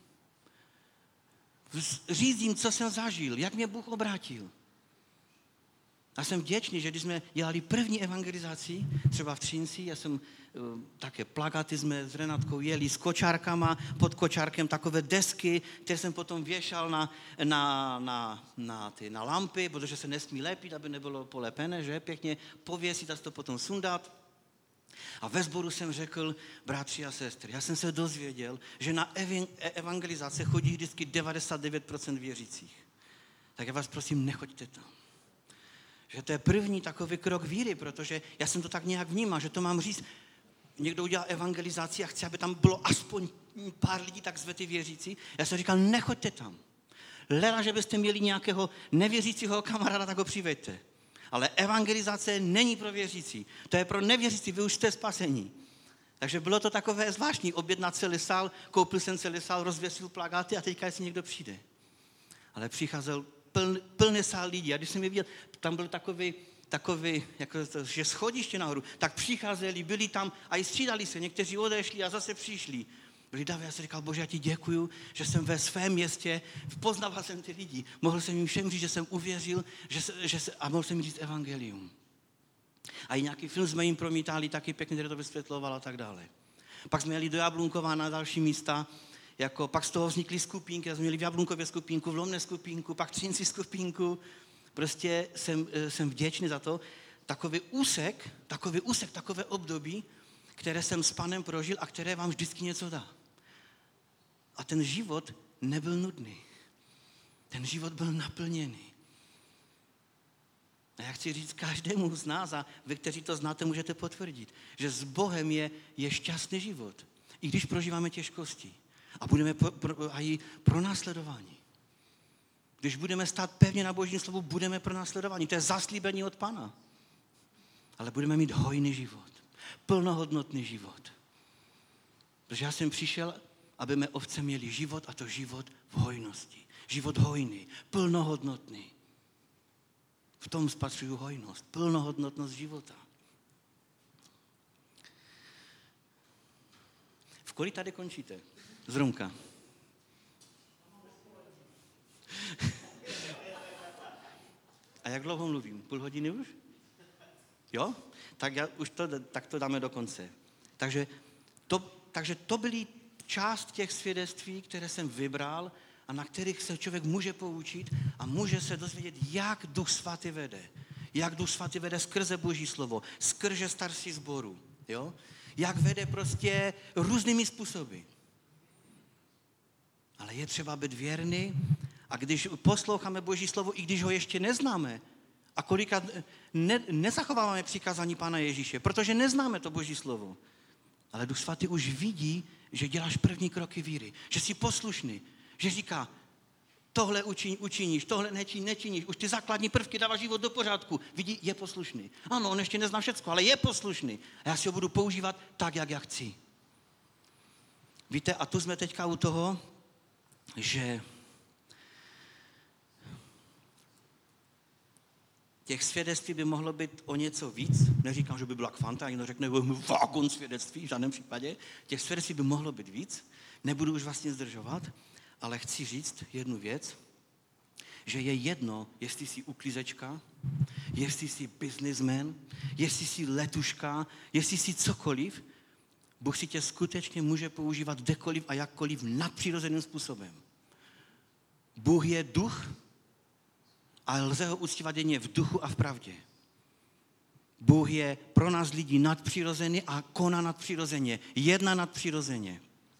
Říct jim, co jsem zažil, jak mě Bůh obrátil. A jsem vděčný, že když jsme dělali první evangelizaci, třeba v Třinci, já jsem také plakaty jsme s Renatkou jeli s kočárkama, pod kočárkem takové desky, které jsem potom věšal na, na, na, na, ty, na lampy, protože se nesmí lepit, aby nebylo polepené, že pěkně pověsit a to potom sundat. A ve sboru jsem řekl, bratři a sestry, já jsem se dozvěděl, že na evangelizace chodí vždycky devadesát devět procent věřících. Tak já vás prosím, nechoďte tam. Že to je první takový krok víry, protože já jsem to tak nějak vnímal, že to mám říct, někdo udělal evangelizaci a chce, aby tam bylo aspoň pár lidí, tak zve ty věřící. Já jsem říkal, nechoďte tam. Leda, že byste měli nějakého nevěřícího kamaráda, tak ho přiveďte. Ale evangelizace není pro věřící. To je pro nevěřící, vy už jste spasení. Takže bylo to takové zvláštní, objednat celý sál, koupil jsem celý sál, rozvěsil plakáty a teďka jestli někdo přijde. Ale přicházel pln, plný sál lidí a když jsem je viděl, tam byl takový, takový jako to, že schodiště nahoru, tak přicházeli, byli tam a i střídali se, někteří odešli a zase přišli. Byli davy, já jsem říkal, Bože, já ti děkuju, že jsem ve svém městě, poznával jsem ty lidi, mohl jsem jim všem říct, že jsem uvěřil že se, že se, a mohl jsem jim říct evangelium. A i nějaký film jsme jim promítali, taky pěkně, který to vysvětloval a tak dále. Pak jsme jeli do Jablunkova na další místa, jako, pak z toho vznikly skupinky, jsme měli v Jablunkově skupinku, v Lomné skupinku, pak v Třinci skupinku. Prostě jsem, jsem vděčný za to. Takový úsek, takový úsek, takové období, které jsem s Panem prožil a které vám vždycky něco dá. A ten život nebyl nudný. Ten život byl naplněný. A já chci říct každému z nás, a vy, kteří to znáte, můžete potvrdit, že s Bohem je, je šťastný život. I když prožíváme těžkosti. A budeme pro, pro, a i pronásledováni. Když budeme stát pevně na Božím slovu, budeme pronásledováni. To je zaslíbení od Pana. Ale budeme mít hojný život. Plnohodnotný život. Protože já jsem přišel, aby mé ovce měli život, a to život v hojnosti. Život hojný, plnohodnotný. V tom spatřuju hojnost, plnohodnotnost života. V kolik tady končíte? Zrumka. A jak dlouho mluvím? Půl hodiny už? Jo? Tak, já, už to, tak to dáme do konce. Takže to, takže to byly část těch svědectví, které jsem vybral a na kterých se člověk může poučit a může se dozvědět, jak Duch Svatý vede. Jak Duch Svatý vede skrze Boží slovo, skrze starší sboru. Jo? Jak vede prostě různými způsoby. Ale je třeba být věrný a když posloucháme Boží slovo, i když ho ještě neznáme, a kolikrát ne, nezachováváme přikázání Pána Ježíše, protože neznáme to Boží slovo. Ale Duch Svatý už vidí, že děláš první kroky víry, že jsi poslušný, že říká, tohle učiň, učiníš, tohle nečiň, nečiníš, už ty základní prvky dáváš život do pořádku. Vidí, je poslušný. Ano, on ještě nezná všecko, ale je poslušný. A já si ho budu používat tak, jak já chci. Víte, a tu jsme teďka u toho, že těch svědectví by mohlo být o něco víc. Neříkám, že by byla kvanta, někdo řekne, vágon svědectví, v žádném případě. Těch svědectví by mohlo být víc. Nebudu už vlastně zdržovat, ale chci říct jednu věc, že je jedno, jestli jsi uklízečka, jestli jsi businessman, jestli jsi letuška, jestli jsi cokoliv, Bůh si tě skutečně může používat kdekoliv a jakkoliv nadpřirozeným způsobem. Bůh je duch, ale lze ho uctívat jen v duchu a v pravdě. Bůh je pro nás lidi nadpřirozený a koná nadpřirozeně, jedná nadpřirozeně.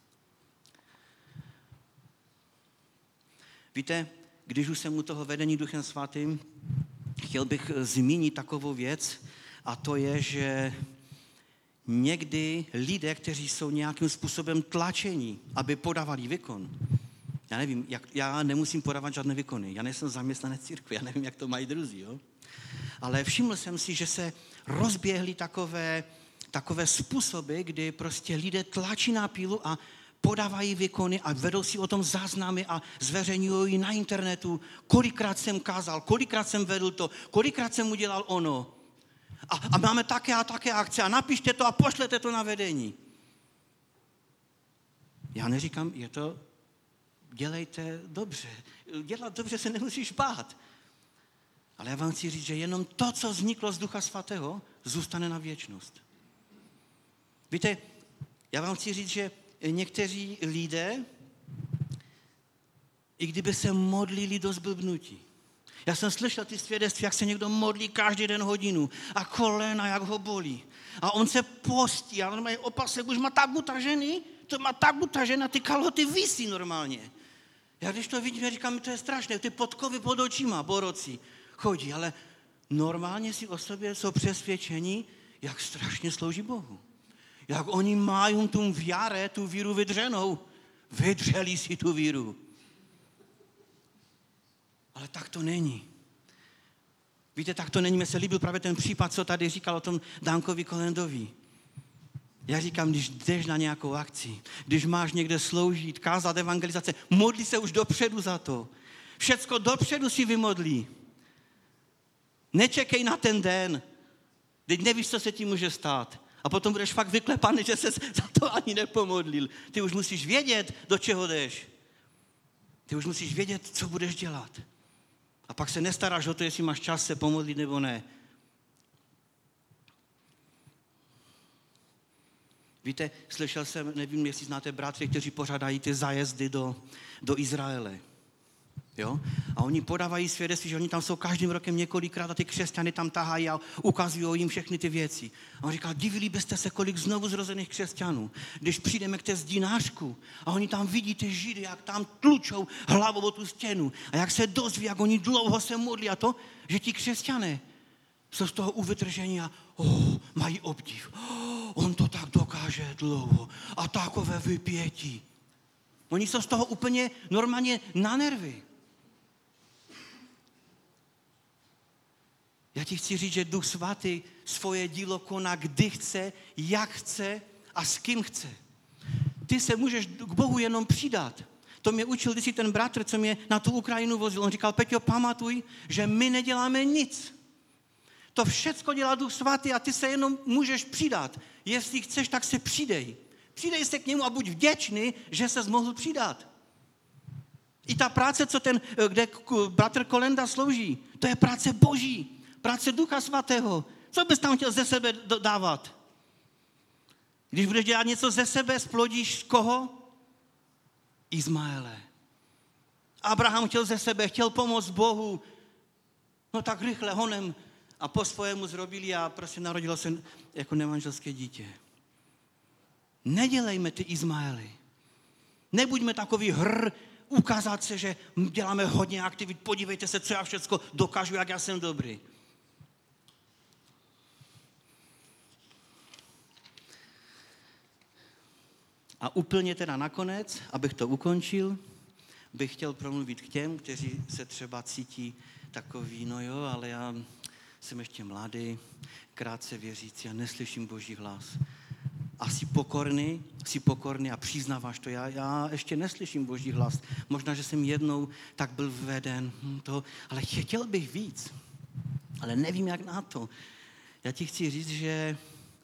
Víte, když už jsem u toho vedení Duchem Svatým, chtěl bych zmínit takovou věc, a to je, že někdy lidé, kteří jsou nějakým způsobem tlačení, aby podávali výkon. Já nevím, jak, já nemusím podávat žádné výkony. Já nejsem zaměstnanec církve, já nevím, jak to mají druzí. Jo? Ale všiml jsem si, že se rozběhly takové, takové způsoby, kdy prostě lidé tlačí na pílu a podávají výkony a vedou si o tom záznamy a zveřejňují ji na internetu. Kolikrát jsem kázal, kolikrát jsem vedl to, kolikrát jsem udělal ono. A, a máme také a také akce a napište to a pošlete to na vedení. Já neříkám, je to, dělejte dobře. Dělat dobře se nemusíš bát. Ale já vám chci říct, že jenom to, co vzniklo z Ducha Svatého, zůstane na věčnost. Víte, já vám chci říct, že někteří lidé, i kdyby se modlili do zblbnutí. Já jsem slyšel ty svědectví, jak se někdo modlí každý den hodinu a kolena, jak ho bolí. A on se postí a normálně opasek už má tak utažený, to má tak utažený a ty kalhoty visí normálně. Já když to vidím, já říkám, to je strašné, ty podkovy pod očima, boroci chodí, ale normálně si o sobě jsou přesvědčení, jak strašně slouží Bohu. Jak oni mají tu věru, tu víru vydřenou. Vydřeli si tu víru. Ale tak to není. Víte, tak to není. Mně se líbil právě ten případ, co tady říkal o tom Dankovi Kolendovi. Já říkám, když jdeš na nějakou akci, když máš někde sloužit, kázat evangelizace, modli se už dopředu za to. Všecko dopředu si vymodlí. Nečekej na ten den. Teď nevíš, co se ti může stát. A potom budeš fakt vyklepaný, že se za to ani nepomodlil. Ty už musíš vědět, do čeho jdeš. Ty už musíš vědět, co budeš dělat. A pak se nestaráš o to, jestli máš čas se pomodlit nebo ne. Víte, slyšel jsem, nevím, jestli znáte bratry, kteří pořádají ty zájezdy do, do Izraele. Jo? A oni podávají svědectví, že oni tam jsou každým rokem několikrát a ty křesťany tam tahají a ukazují jim všechny ty věci. A on říkal, divili byste se, kolik znovu zrozených křesťanů, když přijdeme k té zdinářku a oni tam vidí ty Židy, jak tam tlučou hlavou o tu stěnu a jak se dozví, jak oni dlouho se modlí a to, že ti křesťané jsou z toho uvytržení a oh, mají obdiv. Oh, on to tak dokáže dlouho a takové vypětí. Oni jsou z toho úplně normálně na nervy. Já ti chci říct, že Duch Svatý svoje dílo koná, kdy chce, jak chce a s kým chce. Ty se můžeš k Bohu jenom přidat. To mě učil kdysi ten bratr, co mě na tu Ukrajinu vozil. On říkal, Peťo, pamatuj, že my neděláme nic. To všecko dělá Duch Svatý a ty se jenom můžeš přidat. Jestli chceš, tak se přidej. Přidej se k němu a buď vděčný, že ses mohl přidat. I ta práce, co ten, kde bratr Kolenda slouží, to je práce Boží. Práce Ducha Svatého. Co bys tam chtěl ze sebe dávat? Když budeš dělat něco ze sebe, splodíš koho? Izmaele. Abraham chtěl ze sebe, chtěl pomoct Bohu. No tak rychle, honem. A po svojemu zrobili a prostě narodilo se jako nemanželské dítě. Nedělejme ty Izmaely. Nebuďme takový hr, ukázat se, že děláme hodně aktivit. Podívejte se, co já všecko dokážu, jak já jsem dobrý. A úplně teda nakonec, abych to ukončil, bych chtěl promluvit k těm, kteří se třeba cítí takový, no jo, ale já jsem ještě mladý, krátce věřící a neslyším Boží hlas. A jsi pokorný, jsi pokorný a přiznáváš to. Já, já ještě neslyším Boží hlas. Možná, že jsem jednou tak byl veden, to, ale chtěl bych víc. Ale nevím, jak na to. Já ti chci říct, že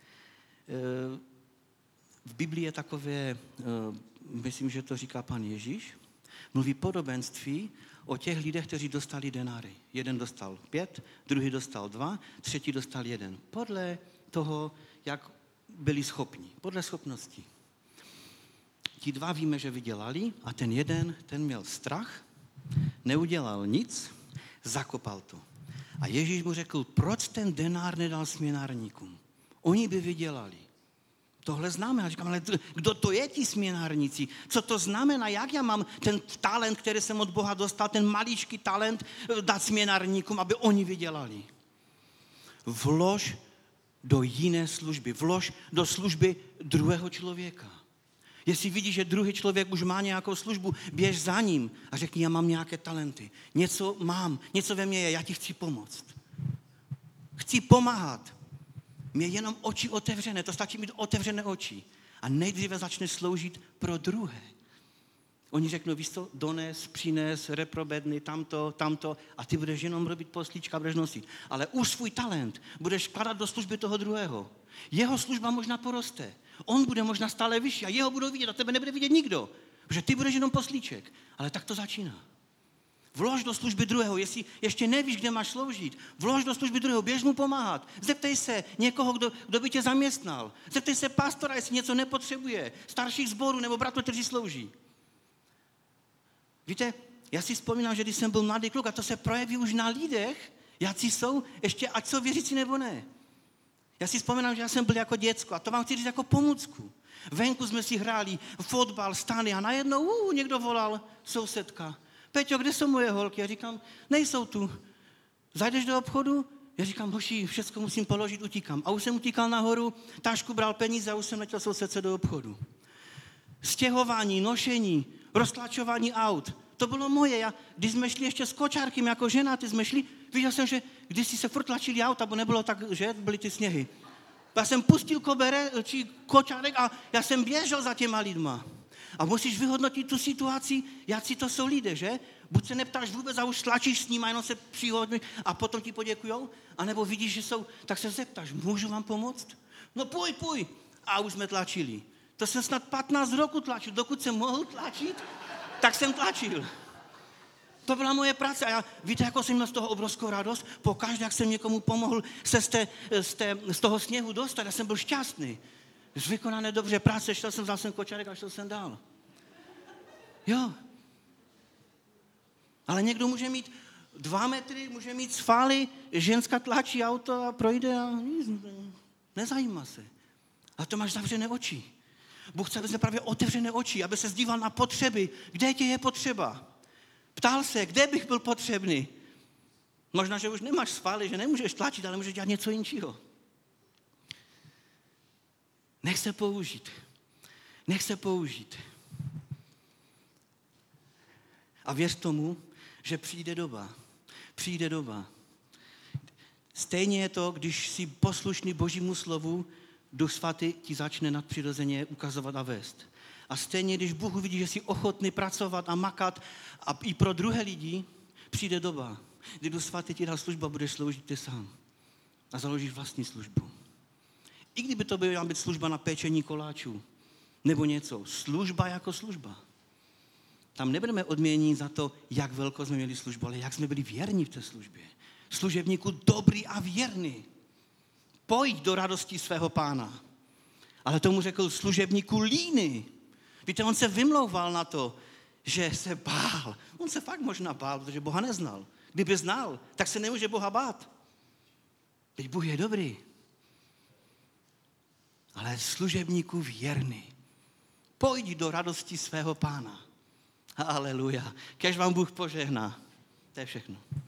v Biblii je takové, myslím, že to říká pan Ježíš, mluví podobenství o těch lidech, kteří dostali denáry. Jeden dostal pět, druhý dostal dva, třetí dostal jeden. Podle toho, jak byli schopni, podle schopností. Ti dva víme, že vydělali a ten jeden, ten měl strach, neudělal nic, zakopal to. A Ježíš mu řekl, proč ten denár nedal směnárníkům? Oni by vydělali. Tohle známe. A říkám, ale kdo to je ti směnárníci? Co to znamená? Jak já mám ten talent, který jsem od Boha dostal, ten maličký talent dát směnárníkům, aby oni vydělali? Vlož do jiné služby. Vlož do služby druhého člověka. Jestli vidíš, že druhý člověk už má nějakou službu, běž za ním a řekni, já mám nějaké talenty. Něco mám, něco ve mně je, já ti chci pomoct. Chci pomáhat. Mě jenom oči otevřené, to stačí mít otevřené oči. A nejdříve začneš sloužit pro druhé. Oni řeknou, víš co, dones, přines, reprobedny, tamto, tamto a ty budeš jenom robit poslíčka, budeš nosit. Ale už svůj talent budeš vkládat do služby toho druhého. Jeho služba možná poroste. On bude možná stále vyšší a jeho budou vidět a tebe nebude vidět nikdo. Protože ty budeš jenom poslíček. Ale tak to začíná. Vlož do služby druhého, jestli ještě nevíš, kde máš sloužit. Vlož do služby druhého, běž mu pomáhat. Zeptej se někoho, kdo, kdo by tě zaměstnal. Zeptej se pastora, jestli něco nepotřebuje. Starších sborů nebo bratů, kteří slouží. Víte, já si vzpomínám, že když jsem byl mladý kluk, a to se projeví už na lidech, jací jsou, ještě ať jsou věřící nebo ne. Já si vzpomínám, že já jsem byl jako děcko a to vám chci říct jako pomůcku. Venku jsme si hráli fotbal, stany a najednou uh, někdo volal, sousedka. Peťo, kde jsou moje holky? Já říkám, nejsou tu. Zajdeš do obchodu? Já říkám, hoši, všechno musím položit, utíkám. A už jsem utíkal nahoru, tašku bral peníze a už jsem letěl sousedce do obchodu. Stěhování, nošení, roztlačování aut. To bylo moje. Já, když jsme šli ještě s kočárkem jako žena, ty jsme šli, viděl jsem, že když si se furt tlačili auta, bo nebylo tak, že byly ty sněhy. Já jsem pustil kobere, či kočárek a já jsem běžel za těma lidma. A musíš vyhodnotit tu situaci, jaký to jsou lidé, že? Buď se neptáš vůbec a už tlačíš s nimi, jenom se přihodíš a potom ti poděkujou, anebo vidíš, že jsou, tak se zeptáš, můžu vám pomoct? No půj, půj. A už jsme tlačili. To jsem snad patnáct roku tlačil, dokud jsem mohl tlačit, tak jsem tlačil. To byla moje práce a já, víte, jako jsem měl z toho obrovskou radost, pokaždé, jak jsem někomu pomohl se z, té, z, té, z toho sněhu dostat, já jsem byl šťastný. Z vykonané dobře práce, šel jsem, vzal jsem kočárek a šel jsem dál. Jo. Ale někdo může mít dva metry, může mít svaly, ženská tlačí auto a projde a nic, nezajímá se. A to máš zavřené oči. Bůh chce, aby jsme právě otevřené oči, aby se zdíval na potřeby. Kde tě je potřeba? Ptal se, kde bych byl potřebný? Možná, že už nemáš svaly, že nemůžeš tlačit, ale můžeš dělat něco jiného. Nech se použít. Nech se použít. A věř tomu, že přijde doba. Přijde doba. Stejně je to, když jsi poslušný Božímu slovu, Duch Svatý ti začne nadpřirozeně ukazovat a vést. A stejně, když Bůh uvidí, že jsi ochotný pracovat a makat a i pro druhé lidi, přijde doba, kdy Duch Svatý ti dal službu a budeš sloužit ty sám. A založíš vlastní službu. I kdyby to byla být služba na pečení koláčů, nebo něco. Služba jako služba. Tam nebudeme odměněni za to, jak velko jsme měli službu, ale jak jsme byli věrní v té službě. Služebníku dobrý a věrný. Pojď do radosti svého pána. Ale tomu řekl služebníku líný. Víte, on se vymlouval na to, že se bál. On se fakt možná bál, protože Boha neznal. Kdyby znal, tak se nemůže Boha bát. Teď Bůh je dobrý. Ale služebníku věrný. Pojď do radosti svého pána. Haleluja. Kéž vám Bůh požehná. To je všechno.